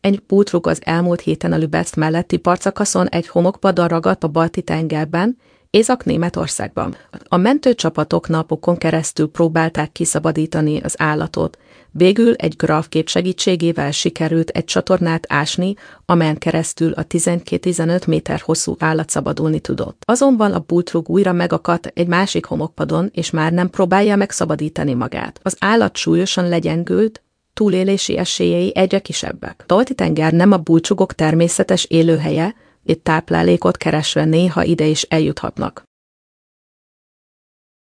Egy bútrug az elmúlt héten a Lübecz melletti partszakaszon egy homokpadon ragadt a Balti-tengerben, Észak-Németországban. A mentőcsapatok napokon keresztül próbálták kiszabadítani az állatot. Végül egy gravkép segítségével sikerült egy csatornát ásni, amelyen keresztül a 12-15 méter hosszú állat szabadulni tudott. Azonban a bútrug újra megakadt egy másik homokpadon, és már nem próbálja megszabadítani magát. Az állat súlyosan legyengült, túlélési esélyei egyre kisebbek. A Balti-tenger nem a búcsúgok természetes élőhelye, itt táplálékot keresve néha ide is eljuthatnak.